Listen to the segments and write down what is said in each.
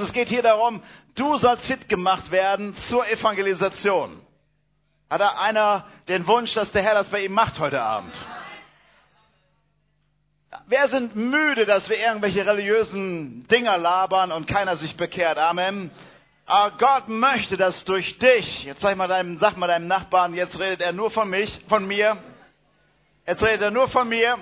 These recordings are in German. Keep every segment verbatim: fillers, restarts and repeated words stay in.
Also es geht hier darum, du sollst fit gemacht werden zur Evangelisation. Hat da einer den Wunsch, dass der Herr das bei ihm macht heute Abend? Wer sind müde, dass wir irgendwelche religiösen Dinger labern und keiner sich bekehrt? Amen. Aber Gott möchte, dass durch dich, jetzt sag mal deinem, sag mal deinem Nachbarn, jetzt redet er nur von mich, von mir. Jetzt redet er nur von mir.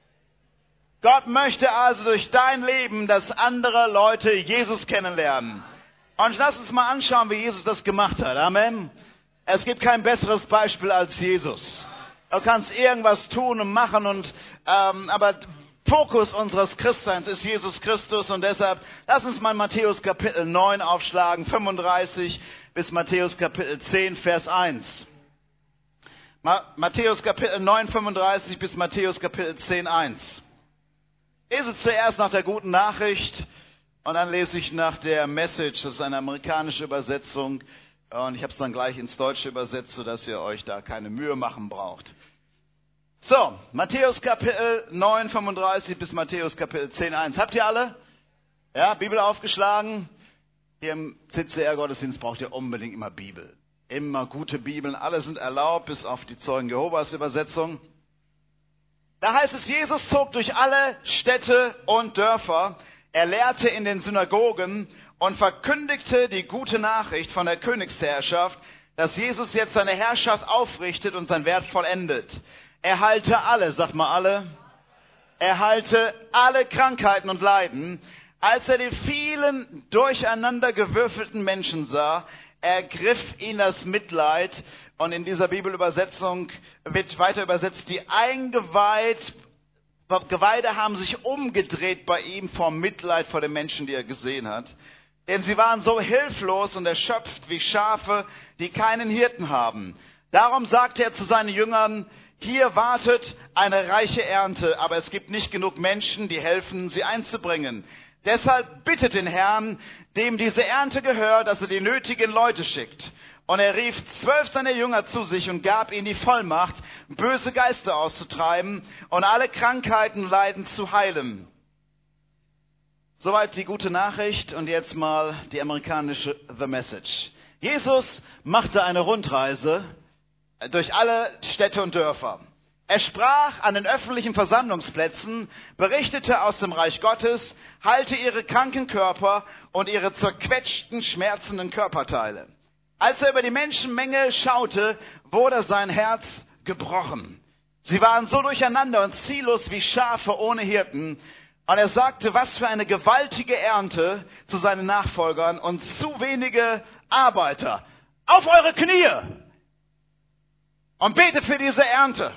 Gott möchte also durch dein Leben, dass andere Leute Jesus kennenlernen. Und lass uns mal anschauen, wie Jesus das gemacht hat. Amen. Es gibt kein besseres Beispiel als Jesus. Du kannst irgendwas tun und machen, und ähm, aber Fokus unseres Christseins ist Jesus Christus, und deshalb lass uns mal Matthäus Kapitel neun aufschlagen, fünfunddreißig bis Matthäus Kapitel zehn, Vers eins. Ma- Matthäus Kapitel neun, fünfunddreißig bis Matthäus Kapitel zehn, eins. Ich lese zuerst nach der guten Nachricht und dann lese ich nach der Message. Das ist eine amerikanische Übersetzung, und ich habe es dann gleich ins Deutsche übersetzt, sodass ihr euch da keine Mühe machen braucht. So, Matthäus Kapitel neun, fünfunddreißig bis Matthäus Kapitel zehn, eins. Habt ihr alle? Ja, Bibel aufgeschlagen? Hier im C C R-Gottesdienst braucht ihr unbedingt immer Bibel. Immer gute Bibeln, alle sind erlaubt, bis auf die Zeugen Jehovas Übersetzung. Da heißt es, Jesus zog durch alle Städte und Dörfer. Er lehrte in den Synagogen und verkündigte die gute Nachricht von der Königsherrschaft, dass Jesus jetzt seine Herrschaft aufrichtet und sein Werk vollendet. Er heilte alle, sagt mal alle, er heilte alle Krankheiten und Leiden. Als er die vielen durcheinander gewürfelten Menschen sah, ergriff ihn das Mitleid. Und in dieser Bibelübersetzung wird weiter übersetzt, die Eingeweid, Geweide haben sich umgedreht bei ihm vor Mitleid vor den Menschen, die er gesehen hat. Denn sie waren so hilflos und erschöpft wie Schafe, die keinen Hirten haben. Darum sagte er zu seinen Jüngern, hier wartet eine reiche Ernte, aber es gibt nicht genug Menschen, die helfen, sie einzubringen. Deshalb bittet den Herrn, dem diese Ernte gehört, dass er die nötigen Leute schickt. Und er rief zwölf seiner Jünger zu sich und gab ihnen die Vollmacht, böse Geister auszutreiben und alle Krankheiten und Leiden zu heilen. Soweit die gute Nachricht, und jetzt mal die amerikanische The Message. Jesus machte eine Rundreise durch alle Städte und Dörfer. Er sprach an den öffentlichen Versammlungsplätzen, berichtete aus dem Reich Gottes, heilte ihre kranken Körper und ihre zerquetschten, schmerzenden Körperteile. Als er über die Menschenmenge schaute, wurde sein Herz gebrochen. Sie waren so durcheinander und ziellos wie Schafe ohne Hirten. Und er sagte, was für eine gewaltige Ernte zu seinen Nachfolgern und zu wenige Arbeiter. Auf eure Knie und betet für diese Ernte.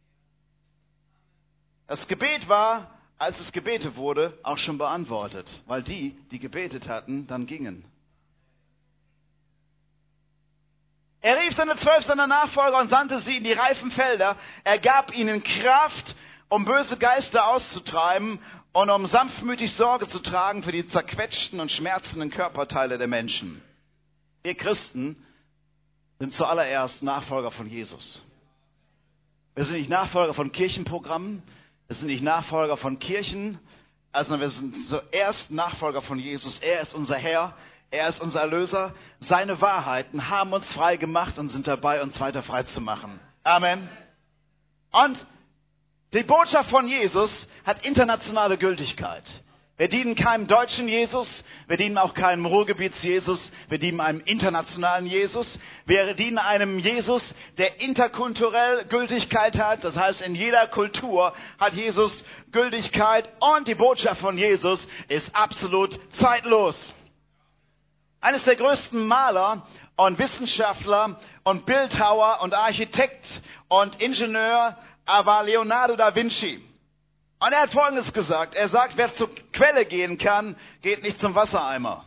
Das Gebet war, als es gebetet wurde, auch schon beantwortet, weil die, die gebetet hatten, dann gingen. Er rief seine zwölf seiner Nachfolger und sandte sie in die reifen Felder. Er gab ihnen Kraft, um böse Geister auszutreiben und um sanftmütig Sorge zu tragen für die zerquetschten und schmerzenden Körperteile der Menschen. Wir Christen sind zuallererst Nachfolger von Jesus. Wir sind nicht Nachfolger von Kirchenprogrammen, wir sind nicht Nachfolger von Kirchen, also wir sind zuerst Nachfolger von Jesus. Er ist unser Herr, er ist unser Erlöser. Seine Wahrheiten haben uns frei gemacht und sind dabei, uns weiter frei zu machen. Amen. Und die Botschaft von Jesus hat internationale Gültigkeit. Wir dienen keinem deutschen Jesus, wir dienen auch keinem Ruhrgebiets-Jesus, wir dienen einem internationalen Jesus. Wir dienen einem Jesus, der interkulturell Gültigkeit hat. Das heißt, in jeder Kultur hat Jesus Gültigkeit, und die Botschaft von Jesus ist absolut zeitlos. Eines der größten Maler und Wissenschaftler und Bildhauer und Architekt und Ingenieur war Leonardo da Vinci. Und er hat Folgendes gesagt. Er sagt, wer zur Quelle gehen kann, geht nicht zum Wassereimer.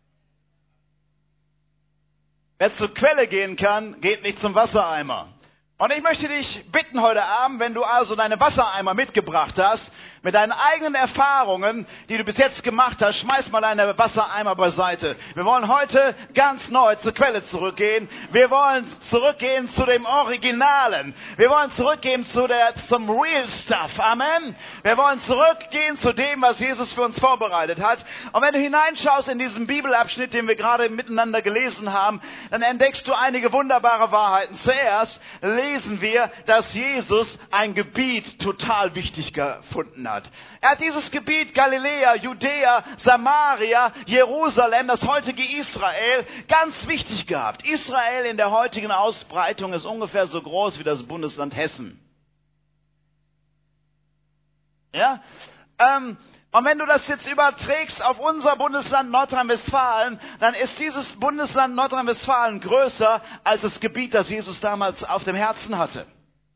Wer zur Quelle gehen kann, geht nicht zum Wassereimer. Und ich möchte dich bitten heute Abend, wenn du also deine Wassereimer mitgebracht hast, mit deinen eigenen Erfahrungen, die du bis jetzt gemacht hast, schmeiß mal deine Wassereimer beiseite. Wir wollen heute ganz neu zur Quelle zurückgehen. Wir wollen zurückgehen zu dem Originalen. Wir wollen zurückgehen zu der, zum Real Stuff. Amen. Wir wollen zurückgehen zu dem, was Jesus für uns vorbereitet hat. Und wenn du hineinschaust in diesen Bibelabschnitt, den wir gerade miteinander gelesen haben, dann entdeckst du einige wunderbare Wahrheiten. Zuerst lesen wir, dass Jesus ein Gebiet total wichtig gefunden hat. Er hat dieses Gebiet Galiläa, Judäa, Samaria, Jerusalem, das heutige Israel, ganz wichtig gehabt. Israel in der heutigen Ausbreitung ist ungefähr so groß wie das Bundesland Hessen. Ja? Ähm, Und wenn du das jetzt überträgst auf unser Bundesland Nordrhein-Westfalen, dann ist dieses Bundesland Nordrhein-Westfalen größer als das Gebiet, das Jesus damals auf dem Herzen hatte.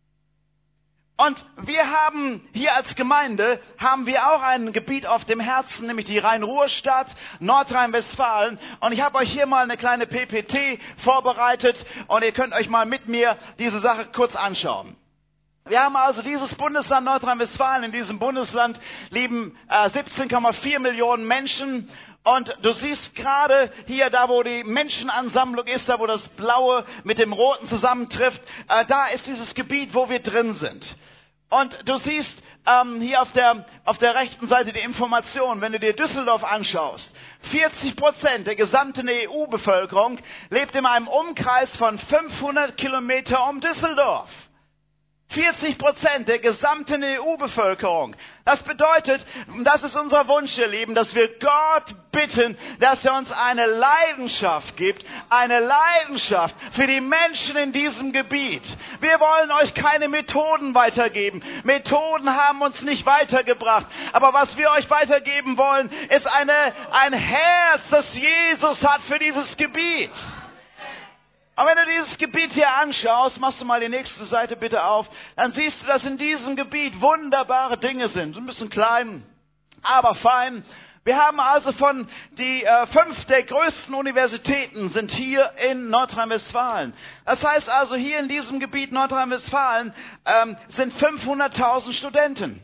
Und wir haben hier als Gemeinde, haben wir auch ein Gebiet auf dem Herzen, nämlich die Rhein-Ruhr-Stadt, Nordrhein-Westfalen. Und ich habe euch hier mal eine kleine P P T vorbereitet und ihr könnt euch mal mit mir diese Sache kurz anschauen. Wir haben also dieses Bundesland Nordrhein-Westfalen. In diesem Bundesland leben äh, siebzehn Komma vier Millionen Menschen. Und du siehst gerade hier, da wo die Menschenansammlung ist, da wo das Blaue mit dem Roten zusammentrifft, äh, da ist dieses Gebiet, wo wir drin sind. Und du siehst ähm, hier auf der, auf der rechten Seite die Information, wenn du dir Düsseldorf anschaust. vierzig Prozent der gesamten E U-Bevölkerung lebt in einem Umkreis von fünfhundert Kilometer um Düsseldorf. vierzig Prozent der gesamten E U-Bevölkerung. Das bedeutet, das ist unser Wunsch, ihr Lieben, dass wir Gott bitten, dass er uns eine Leidenschaft gibt, eine Leidenschaft für die Menschen in diesem Gebiet. Wir wollen euch keine Methoden weitergeben. Methoden haben uns nicht weitergebracht. Aber was wir euch weitergeben wollen, ist eine, ein Herz, das Jesus hat für dieses Gebiet. Und wenn du dieses Gebiet hier anschaust, machst du mal die nächste Seite bitte auf, dann siehst du, dass in diesem Gebiet wunderbare Dinge sind. Ein bisschen klein, aber fein. Wir haben also von die äh, fünf der größten Universitäten sind hier in Nordrhein-Westfalen. Das heißt also, hier in diesem Gebiet Nordrhein-Westfalen ähm, sind fünfhunderttausend Studenten.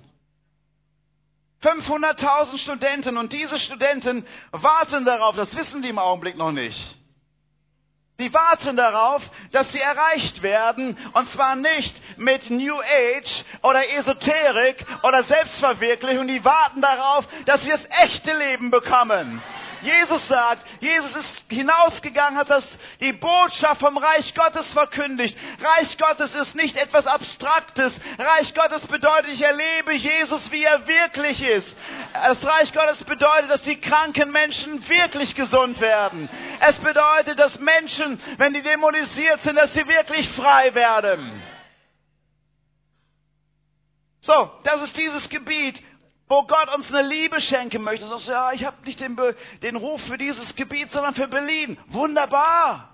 fünfhunderttausend Studenten, und diese Studenten warten darauf, das wissen die im Augenblick noch nicht. Sie warten darauf, dass sie erreicht werden, und zwar nicht mit New Age oder Esoterik oder Selbstverwirklichung. Die warten darauf, dass sie das echte Leben bekommen. Jesus sagt, Jesus ist hinausgegangen, hat das, die Botschaft vom Reich Gottes verkündigt. Reich Gottes ist nicht etwas Abstraktes. Reich Gottes bedeutet, ich erlebe Jesus, wie er wirklich ist. Das Reich Gottes bedeutet, dass die kranken Menschen wirklich gesund werden. Es bedeutet, dass Menschen, wenn die dämonisiert sind, dass sie wirklich frei werden. So, das ist dieses Gebiet, wo Gott uns eine Liebe schenken möchte. Du sagst, ja, ich habe nicht den, den Ruf für dieses Gebiet, sondern für Berlin. Wunderbar.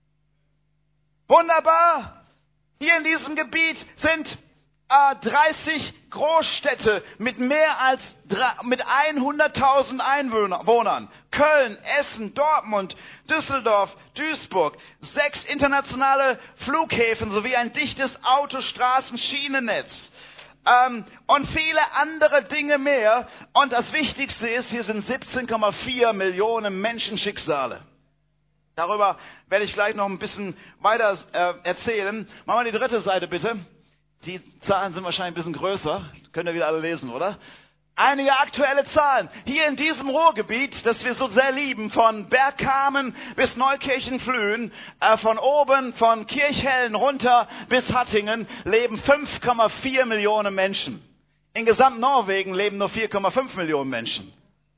Wunderbar. Hier in diesem Gebiet sind äh, dreißig Großstädte mit mehr als mit hunderttausend Einwohnern. Köln, Essen, Dortmund, Düsseldorf, Duisburg. Sechs internationale Flughäfen sowie ein dichtes Autostraßen-Schienennetz. Ähm, und viele andere Dinge mehr. Und das Wichtigste ist, hier sind siebzehn Komma vier Millionen Menschenschicksale. Darüber werde ich gleich noch ein bisschen weiter äh, erzählen. Machen wir die dritte Seite bitte. Die Zahlen sind wahrscheinlich ein bisschen größer. Könnt ihr wieder alle lesen, oder? Einige aktuelle Zahlen. Hier in diesem Ruhrgebiet, das wir so sehr lieben, von Bergkamen bis Neukirchen-Flühen, äh, von oben, von Kirchhellen runter bis Hattingen, leben fünf Komma vier Millionen Menschen. In gesamt Norwegen leben nur vier Komma fünf Millionen Menschen.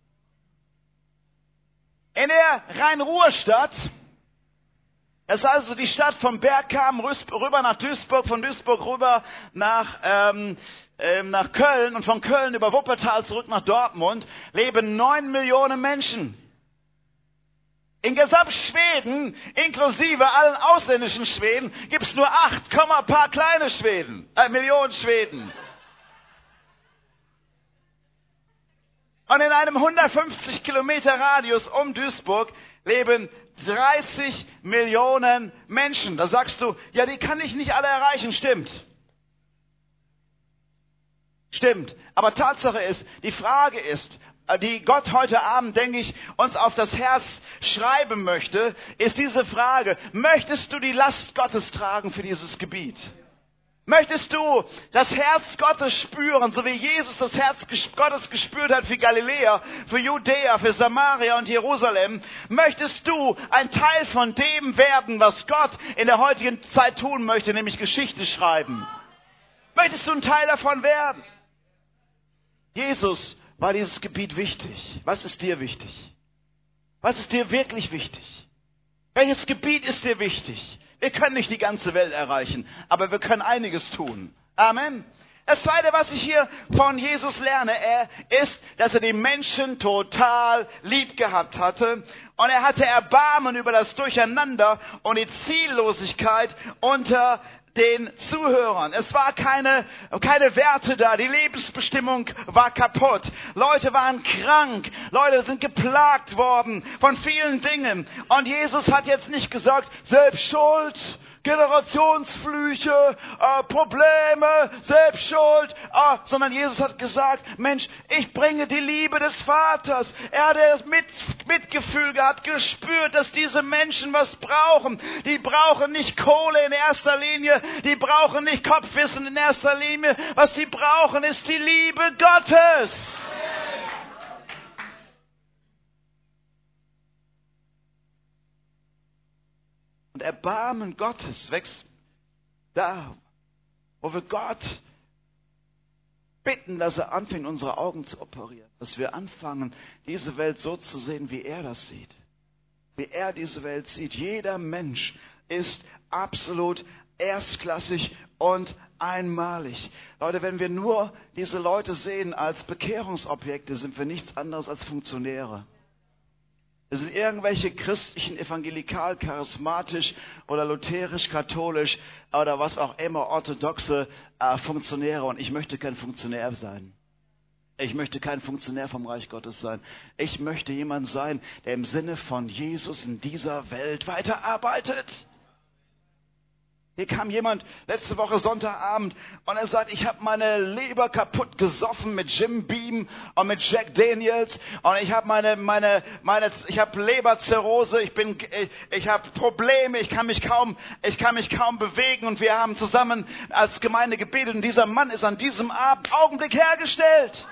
In der Rhein-Ruhr-Stadt, das ist also die Stadt von Bergkamen rüber nach Duisburg, von Duisburg rüber nach, ähm, ähm, nach Köln und von Köln über Wuppertal zurück nach Dortmund, leben neun Millionen Menschen. In gesamt Schweden, inklusive allen ausländischen Schweden, gibt es nur acht, paar kleine Schweden, äh, Millionen Schweden. Und in einem hundertfünfzig Kilometer Radius um Duisburg leben dreißig Millionen Menschen. Da sagst du, ja, die kann ich nicht alle erreichen. Stimmt. Stimmt. Aber Tatsache ist, die Frage ist, die Gott heute Abend, denke ich, uns auf das Herz schreiben möchte, ist diese Frage: Möchtest du die Last Gottes tragen für dieses Gebiet? Möchtest du das Herz Gottes spüren, so wie Jesus das Herz Gottes gespürt hat für Galiläa, für Judäa, für Samaria und Jerusalem? Möchtest du ein Teil von dem werden, was Gott in der heutigen Zeit tun möchte, nämlich Geschichte schreiben? Möchtest du ein Teil davon werden? Jesus war dieses Gebiet wichtig. Was ist dir wichtig? Was ist dir wirklich wichtig? Welches Gebiet ist dir wichtig? Wir können nicht die ganze Welt erreichen, aber wir können einiges tun. Amen. Das Zweite, was ich hier von Jesus lerne, er ist, dass er die Menschen total lieb gehabt hatte. Und er hatte Erbarmen über das Durcheinander und die Ziellosigkeit unter den Zuhörern. Es war keine, keine Werte da. Die Lebensbestimmung war kaputt. Leute waren krank. Leute sind geplagt worden von vielen Dingen. Und Jesus hat jetzt nicht gesagt, selbst schuld, Generationsflüche, äh, Probleme, Selbstschuld, äh, sondern Jesus hat gesagt, Mensch, ich bringe die Liebe des Vaters. Er hat das mit, Mitgefühl gehabt, gespürt, dass diese Menschen was brauchen. Die brauchen nicht Kohle in erster Linie, die brauchen nicht Kopfwissen in erster Linie. Was sie brauchen, ist die Liebe Gottes. Und Erbarmen Gottes wächst da, wo wir Gott bitten, dass er anfängt, unsere Augen zu operieren. Dass wir anfangen, diese Welt so zu sehen, wie er das sieht. Wie er diese Welt sieht. Jeder Mensch ist absolut erstklassig und einmalig. Leute, wenn wir nur diese Leute sehen als Bekehrungsobjekte, sind wir nichts anderes als Funktionäre. Es sind irgendwelche christlichen, evangelikal, charismatisch oder lutherisch, katholisch oder was auch immer, orthodoxe äh, Funktionäre. Und ich möchte kein Funktionär sein. Ich möchte kein Funktionär vom Reich Gottes sein. Ich möchte jemand sein, der im Sinne von Jesus in dieser Welt weiterarbeitet. Hier kam jemand letzte Woche Sonntagabend und er sagt, ich habe meine Leber kaputt gesoffen mit Jim Beam und mit Jack Daniels und ich habe meine meine meine ich habe Leberzirrhose, ich bin ich, ich habe Probleme, ich kann mich kaum ich kann mich kaum bewegen und wir haben zusammen als Gemeinde gebetet und dieser Mann ist an diesem Abend Augenblick hergestellt.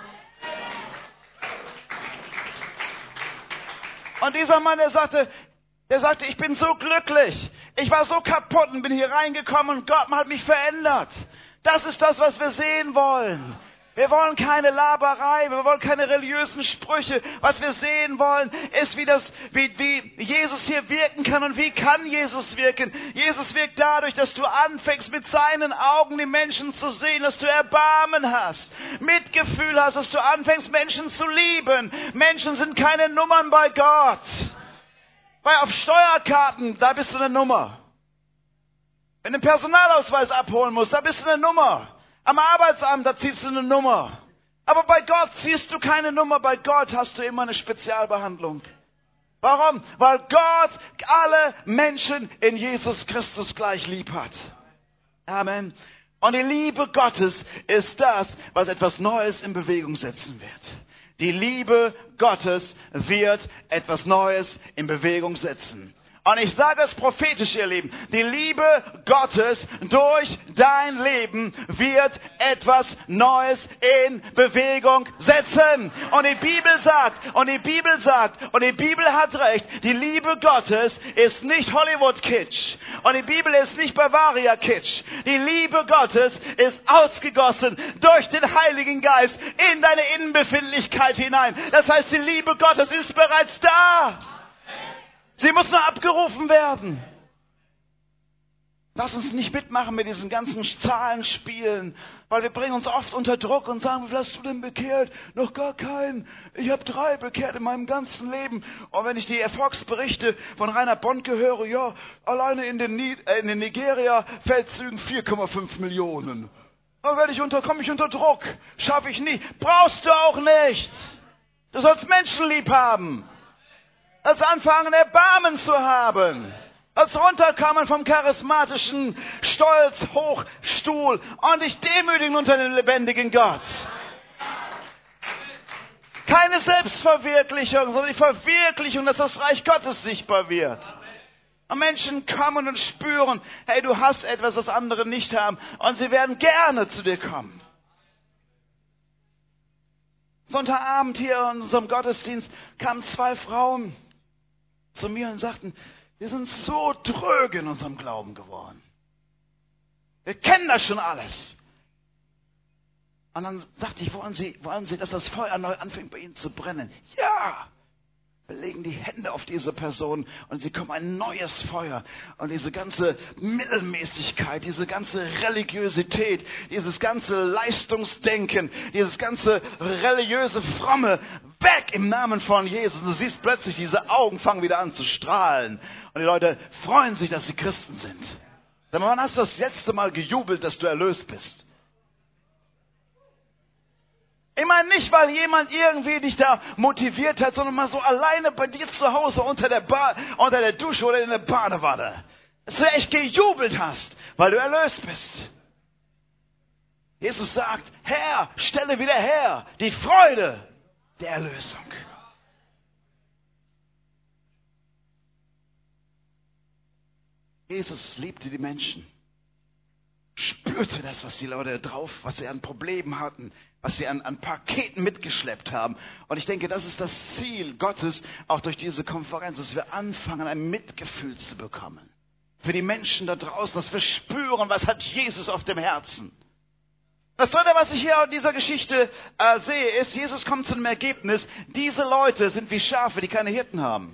Und dieser Mann, der sagte, der sagte, ich bin so glücklich. Ich war so kaputt und bin hier reingekommen und Gott hat mich verändert. Das ist das, was wir sehen wollen. Wir wollen keine Laberei, wir wollen keine religiösen Sprüche. Was wir sehen wollen, ist, wie, das, wie, wie Jesus hier wirken kann. Und wie kann Jesus wirken? Jesus wirkt dadurch, dass du anfängst, mit seinen Augen die Menschen zu sehen, dass du Erbarmen hast, Mitgefühl hast, dass du anfängst, Menschen zu lieben. Menschen sind keine Nummern bei Gott. Weil auf Steuerkarten, da bist du eine Nummer. Wenn du einen Personalausweis abholen musst, da bist du eine Nummer. Am Arbeitsamt, da ziehst du eine Nummer. Aber bei Gott ziehst du keine Nummer. Bei Gott hast du immer eine Spezialbehandlung. Warum? Weil Gott alle Menschen in Jesus Christus gleich lieb hat. Amen. Und die Liebe Gottes ist das, was etwas Neues in Bewegung setzen wird. Die Liebe Gottes wird etwas Neues in Bewegung setzen. Und ich sage es prophetisch, ihr Lieben, die Liebe Gottes durch dein Leben wird etwas Neues in Bewegung setzen. Und die Bibel sagt, und die Bibel sagt, und die Bibel hat recht, die Liebe Gottes ist nicht Hollywood-Kitsch. Und die Bibel ist nicht Bavaria-Kitsch. Die Liebe Gottes ist ausgegossen durch den Heiligen Geist in deine Innenbefindlichkeit hinein. Das heißt, die Liebe Gottes ist bereits da. Sie muss nur abgerufen werden. Lass uns nicht mitmachen mit diesen ganzen Zahlenspielen, weil wir bringen uns oft unter Druck und sagen, wie viel hast du denn bekehrt? Noch gar keinen. Ich habe drei bekehrt in meinem ganzen Leben. Und wenn ich die Erfolgsberichte von Rainer Bonke höre, ja, alleine in den, in den Nigeria-Feldzügen vier Komma fünf Millionen. Dann werde ich unter, komme ich unter Druck. Schaffe ich nie. Brauchst du auch nicht. Du sollst Menschen lieb haben. Lass uns anfangen, Erbarmen zu haben. Lass uns runterkommen vom charismatischen Stolz, Hochstuhl und dich demütigen unter den lebendigen Gott. Keine Selbstverwirklichung, sondern die Verwirklichung, dass das Reich Gottes sichtbar wird. Und Menschen kommen und spüren, hey, du hast etwas, das andere nicht haben. Und sie werden gerne zu dir kommen. Sonntagabend hier in unserem Gottesdienst kamen zwei Frauen zu mir und sagten, wir sind so dröge in unserem Glauben geworden. Wir kennen das schon alles. Und dann sagte ich, wollen Sie, wollen Sie, dass das Feuer neu anfängt bei Ihnen zu brennen? Ja! Wir legen die Hände auf diese Person und sie kommen ein neues Feuer. Und diese ganze Mittelmäßigkeit, diese ganze Religiosität, dieses ganze Leistungsdenken, dieses ganze religiöse Fromme, weg im Namen von Jesus. Und du siehst plötzlich, diese Augen fangen wieder an zu strahlen. Und die Leute freuen sich, dass sie Christen sind. Denn wann hast du das letzte Mal gejubelt, dass du erlöst bist? Ich meine nicht, weil jemand irgendwie dich da motiviert hat, sondern mal so alleine bei dir zu Hause unter der, ba- unter der Dusche oder in der Badewanne. Dass du echt gejubelt hast, weil du erlöst bist. Jesus sagt, Herr, stelle wieder her die Freude der Erlösung. Jesus liebte die Menschen. Spürte das, was die Leute drauf, was sie an Problemen hatten, was sie an, an Paketen mitgeschleppt haben. Und ich denke, das ist das Ziel Gottes, auch durch diese Konferenz, dass wir anfangen, ein Mitgefühl zu bekommen. Für die Menschen da draußen, dass wir spüren, was hat Jesus auf dem Herzen. Das Dritte, was ich hier in dieser Geschichte äh, sehe, ist, Jesus kommt zu einem Ergebnis, diese Leute sind wie Schafe, die keine Hirten haben.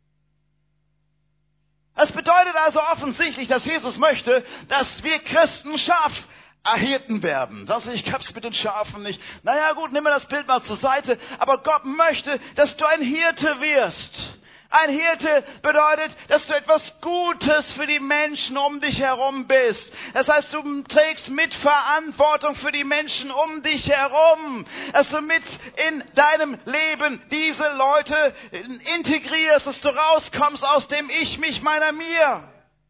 Das bedeutet also offensichtlich, dass Jesus möchte, dass wir Christen Schafhirten werden. Das, ich hab's mit den Schafen nicht. Naja gut, nimm mir das Bild mal zur Seite. Aber Gott möchte, dass du ein Hirte wirst. Ein Hirte bedeutet, dass du etwas Gutes für die Menschen um dich herum bist. Das heißt, du trägst Mitverantwortung für die Menschen um dich herum. Dass du mit in deinem Leben diese Leute integrierst, dass du rauskommst aus dem Ich, mich, meiner, mir.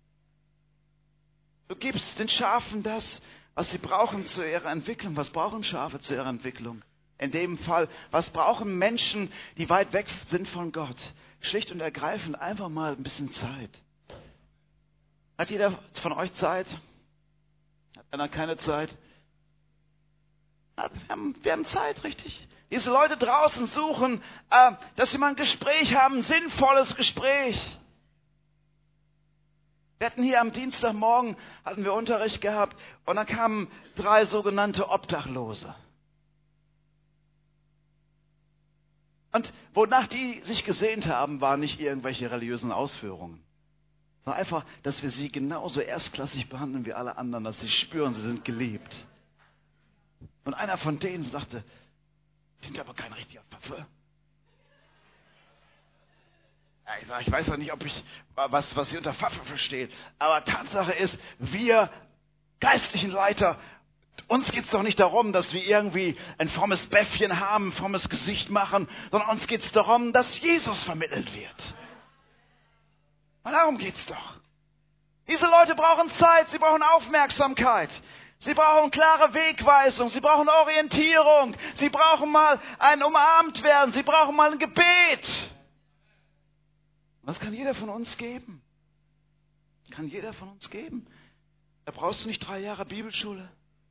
Du gibst den Schafen das, was sie brauchen zu ihrer Entwicklung. Was brauchen Schafe zu ihrer Entwicklung? In dem Fall, was brauchen Menschen, die weit weg sind von Gott? Schlicht und ergreifend einfach mal ein bisschen Zeit. Hat jeder von euch Zeit? Hat einer keine Zeit? Wir haben, wir haben Zeit, richtig. Diese Leute draußen suchen, äh, dass sie mal ein Gespräch haben, ein sinnvolles Gespräch. Wir hatten hier am Dienstagmorgen, hatten wir Unterricht gehabt und dann kamen drei sogenannte Obdachlose. Und wonach die sich gesehnt haben, waren nicht irgendwelche religiösen Ausführungen. War einfach, dass wir sie genauso erstklassig behandeln wie alle anderen, dass sie spüren, sie sind geliebt. Und einer von denen sagte, Sie sind aber kein richtiger Pfaffe. Ja, ich sag, ich weiß auch nicht, ob ich was, was Sie unter Pfaffe verstehen. Aber Tatsache ist, wir geistlichen Leiter, uns geht es doch nicht darum, dass wir irgendwie ein frommes Bäffchen haben, ein frommes Gesicht machen, sondern uns geht es darum, dass Jesus vermittelt wird. Und darum geht es doch. Diese Leute brauchen Zeit, sie brauchen Aufmerksamkeit, sie brauchen klare Wegweisung, sie brauchen Orientierung, sie brauchen mal ein umarmt werden, sie brauchen mal ein Gebet. Und das kann jeder von uns geben. Kann jeder von uns geben. Da brauchst du nicht drei Jahre Bibelschule.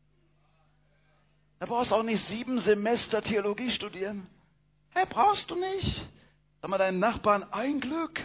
Da brauchst du auch nicht sieben Semester Theologie studieren. Hey, brauchst du nicht. Sag mal deinen Nachbarn, ein Glück.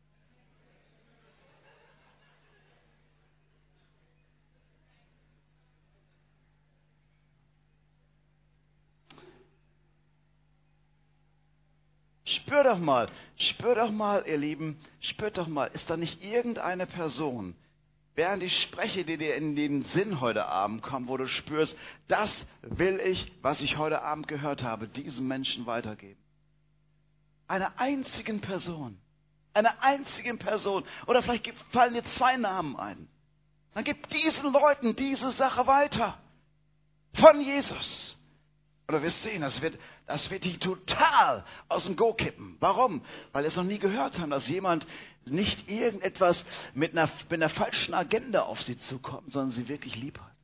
Spür doch mal, spür doch mal, ihr Lieben, spürt doch mal, ist da nicht irgendeine Person, während ich spreche, die dir in den Sinn heute Abend kommt, wo du spürst, das will ich, was ich heute Abend gehört habe, diesem Menschen weitergeben. Einer einzigen Person, einer einzigen Person, oder vielleicht fallen dir zwei Namen ein. Dann gib diesen Leuten diese Sache weiter. Von Jesus. Und Oder wir sehen, das wird, das wird die total aus dem Go kippen. Warum? Weil wir es noch nie gehört haben, dass jemand nicht irgendetwas mit einer, mit einer falschen Agenda auf sie zukommt, sondern sie wirklich lieb hat.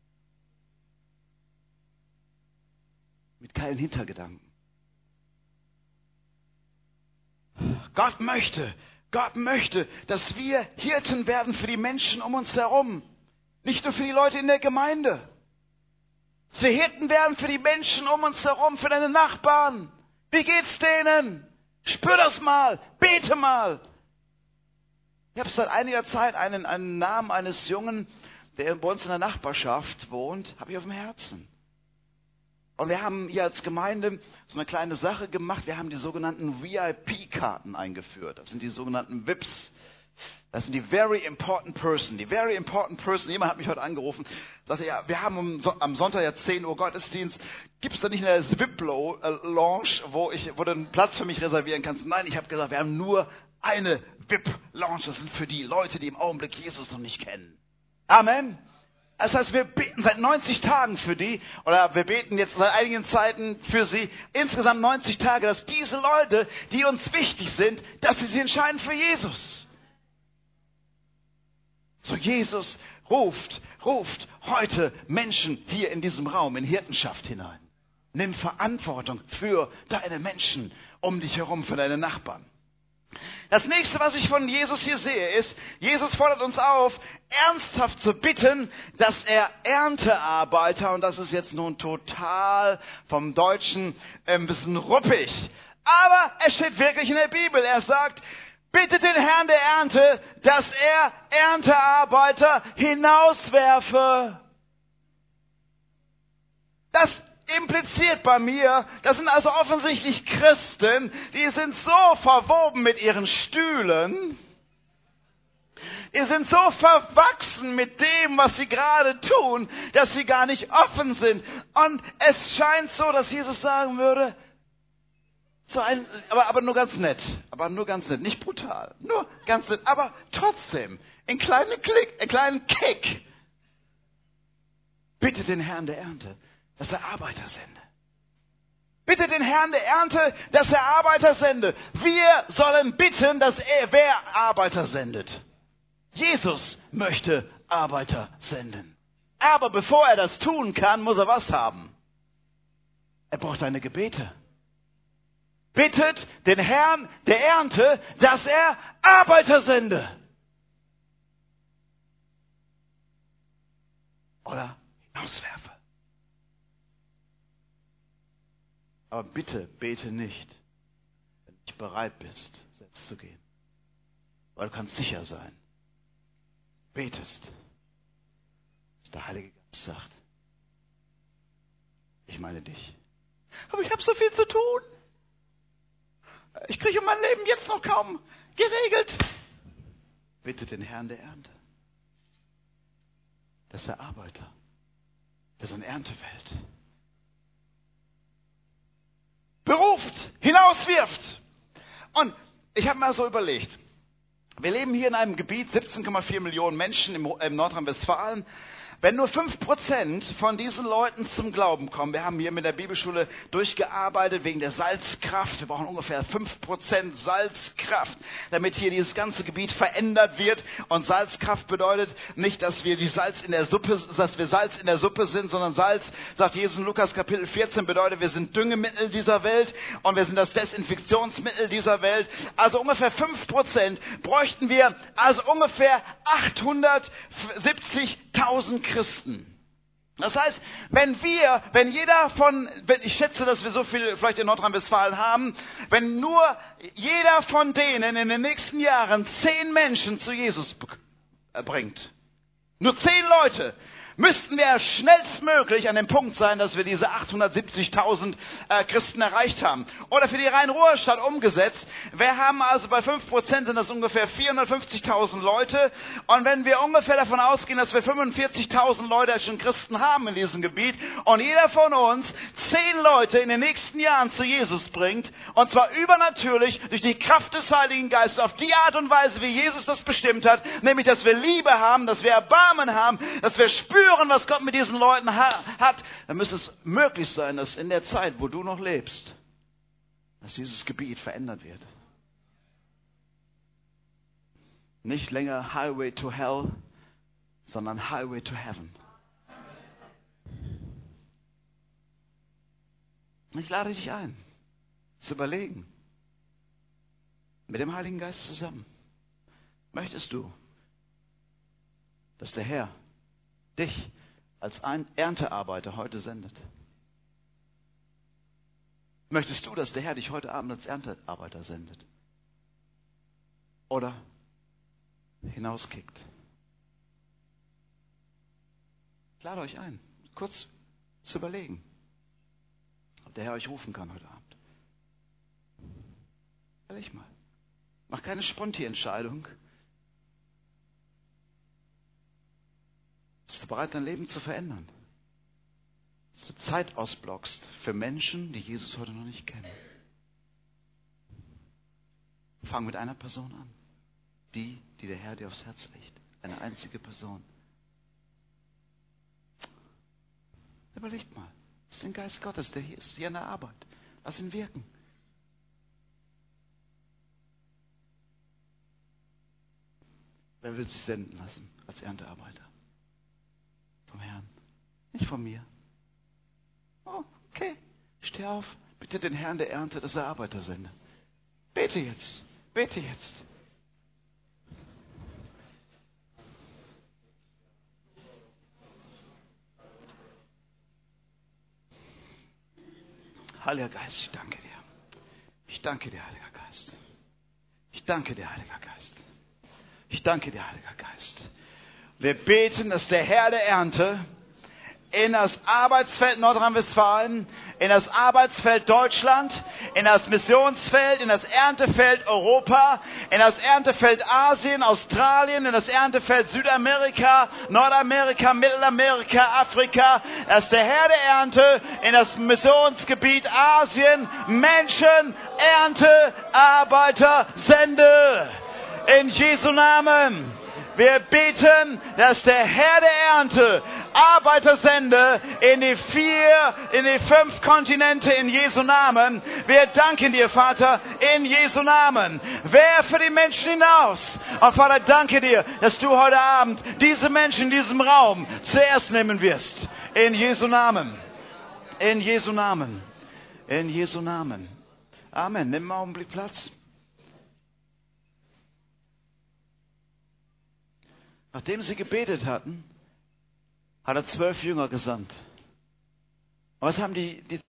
Mit keinen Hintergedanken. Gott möchte, Gott möchte, dass wir Hirten werden für die Menschen um uns herum. Nicht nur für die Leute in der Gemeinde. Dass wir Hirten werden für die Menschen um uns herum, für deine Nachbarn. Wie geht's denen? Spür das mal, bete mal. Ich habe seit einiger Zeit einen, einen Namen eines Jungen, der bei uns in der Nachbarschaft wohnt, habe ich auf dem Herzen. Und wir haben hier als Gemeinde so eine kleine Sache gemacht. Wir haben die sogenannten V I P-Karten eingeführt. Das sind die sogenannten V I Ps. Das sind die Very Important Person. Die Very Important Person. Jemand hat mich heute angerufen. Sagte, ja, wir haben am Sonntag ja zehn Uhr Gottesdienst. Gibt es da nicht eine V I P-Lounge, wo, ich, wo du einen Platz für mich reservieren kannst? Nein, ich habe gesagt, wir haben nur eine V I P-Lounge. Das sind für die Leute, die im Augenblick Jesus noch nicht kennen. Amen. Das heißt, wir beten seit neunzig Tagen für die, oder wir beten jetzt seit einigen Zeiten für sie, insgesamt neunzig Tage, dass diese Leute, die uns wichtig sind, dass sie sich entscheiden für Jesus. So, Jesus ruft, ruft heute Menschen hier in diesem Raum, in Hirtenschaft hinein. Nimm Verantwortung für deine Menschen um dich herum, für deine Nachbarn. Das nächste, was ich von Jesus hier sehe, ist, Jesus fordert uns auf, ernsthaft zu bitten, dass er Erntearbeiter, und das ist jetzt nun total vom Deutschen ein bisschen ruppig, aber es steht wirklich in der Bibel. Er sagt, bittet den Herrn der Ernte, dass er Erntearbeiter hinauswerfe. Das impliziert bei mir, das sind also offensichtlich Christen, die sind so verwoben mit ihren Stühlen, die sind so verwachsen mit dem, was sie gerade tun, dass sie gar nicht offen sind. Und es scheint so, dass Jesus sagen würde, so ein, aber, aber nur ganz nett, aber nur ganz nett, nicht brutal, nur ganz nett, aber trotzdem, in kleinen Klick, in kleinen Kick, bittet den Herrn der Ernte, dass er Arbeiter sende. Bitte den Herrn der Ernte, dass er Arbeiter sende. Wir sollen bitten, dass er, wer Arbeiter sendet. Jesus möchte Arbeiter senden. Aber bevor er das tun kann, muss er was haben? Er braucht deine Gebete. Bittet den Herrn der Ernte, dass er Arbeiter sende. Oder hinauswerfe. Aber bitte bete nicht, wenn du nicht bereit bist, selbst zu gehen. Weil du kannst sicher sein. Betest, dass der Heilige Geist sagt, ich meine dich. Aber ich habe so viel zu tun. Ich kriege mein Leben jetzt noch kaum geregelt. Bitte den Herrn der Ernte, dass er Arbeiter für seine Erntewelt beruft, hinauswirft. Und ich habe mir so überlegt, wir leben hier in einem Gebiet, siebzehn Komma vier Millionen Menschen im, im Nordrhein-Westfalen. Wenn nur fünf Prozent von diesen Leuten zum Glauben kommen, wir haben hier mit der Bibelschule durchgearbeitet wegen der Salzkraft, wir brauchen ungefähr fünf Prozent Salzkraft, damit hier dieses ganze Gebiet verändert wird. Und Salzkraft bedeutet nicht, dass wir die Salz in der Suppe, dass wir Salz in der Suppe sind, sondern Salz, sagt Jesus in Lukas Kapitel vierzehn, bedeutet, wir sind Düngemittel dieser Welt und wir sind das Desinfektionsmittel dieser Welt. Also ungefähr fünf Prozent bräuchten wir, also ungefähr achthundertsiebzigtausend Christen. Das heißt, wenn wir, wenn jeder von, ich schätze, dass wir so viel vielleicht in Nordrhein-Westfalen haben, wenn nur jeder von denen in den nächsten Jahren zehn Menschen zu Jesus bringt, nur zehn Leute, müssten wir schnellstmöglich an dem Punkt sein, dass wir diese achthundertsiebzigtausend äh, Christen erreicht haben. Oder für die Rhein-Ruhr-Stadt umgesetzt. Wir haben also bei fünf Prozent sind das ungefähr vierhundertfünfzigtausend Leute. Und wenn wir ungefähr davon ausgehen, dass wir fünfundvierzigtausend Leute schon Christen haben in diesem Gebiet und jeder von uns zehn Leute in den nächsten Jahren zu Jesus bringt, und zwar übernatürlich durch die Kraft des Heiligen Geistes auf die Art und Weise, wie Jesus das bestimmt hat, nämlich, dass wir Liebe haben, dass wir Erbarmen haben, dass wir spüren, spüren, was Gott mit diesen Leuten ha- hat, dann müsste es möglich sein, dass in der Zeit, wo du noch lebst, dass dieses Gebiet verändert wird. Nicht länger Highway to Hell, sondern Highway to Heaven. Ich lade dich ein, zu überlegen, mit dem Heiligen Geist zusammen. Möchtest du, dass der Herr dich als ein Erntearbeiter heute sendet? Möchtest du, dass der Herr dich heute Abend als Erntearbeiter sendet? Oder hinauskickt? Ich lade euch ein, kurz zu überlegen, ob der Herr euch rufen kann heute Abend. Ehrlich mal. Mach keine Sponti-Entscheidung. Bist du bereit, dein Leben zu verändern? Dass du Zeit ausblockst für Menschen, die Jesus heute noch nicht kennen. Fang mit einer Person an. Die, die der Herr dir aufs Herz legt. Eine einzige Person. Überlegt mal. Das ist der Geist Gottes, der hier ist, hier an der Arbeit. Lass ihn wirken. Wer will sich senden lassen als Erntearbeiter? Vom Herrn. Nicht von mir. Oh, okay. Steh auf. Bitte den Herrn der Ernte, dass er Arbeiter sendet. Bete jetzt. Bete jetzt. Heiliger Geist, ich danke dir. Ich danke dir, Heiliger Geist. Ich danke dir, Heiliger Geist. Ich danke dir, Heiliger Geist. Wir beten, dass der Herr der Ernte in das Arbeitsfeld Nordrhein-Westfalen, in das Arbeitsfeld Deutschland, in das Missionsfeld, in das Erntefeld Europa, in das Erntefeld Asien, Australien, in das Erntefeld Südamerika, Nordamerika, Mittelamerika, Afrika, dass der Herr der Ernte in das Missionsgebiet Asien Menschen, Erntearbeiter sende. In Jesu Namen. Wir beten, dass der Herr der Ernte Arbeiter sende in die vier, in die fünf Kontinente in Jesu Namen. Wir danken dir, Vater, in Jesu Namen. Werfe die Menschen hinaus. Und Vater, danke dir, dass du heute Abend diese Menschen in diesem Raum zuerst nehmen wirst. In Jesu Namen. In Jesu Namen. In Jesu Namen. Amen. Nimm einen Augenblick Platz. Nachdem sie gebetet hatten, hat er zwölf Jünger gesandt. Und was haben die, die